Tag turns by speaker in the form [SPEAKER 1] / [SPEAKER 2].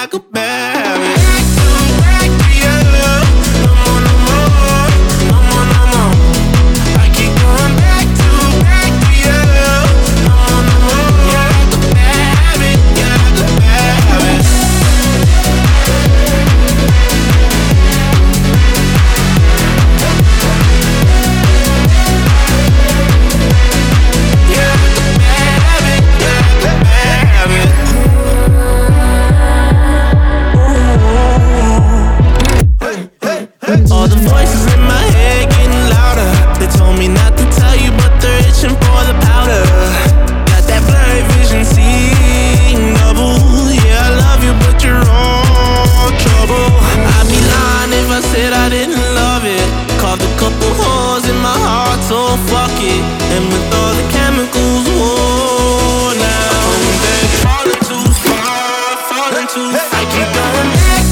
[SPEAKER 1] like a bad habit. Back to your love. No more, no more. No more, no more. I keep going back to your love. No more, no more. You're like a bad habit. You're like a bad habit. All the voices in my head getting louder. They told me not to tell you, but they're itching for the powder. Got that blurry vision, seeing double. Yeah, I love you, but you're all trouble. I'd be lying if I said I didn't love it. Carved a couple holes in my heart, so fuck it. And with all the chemicals, whoa, now I'm falling too far, falling too far. I keep going back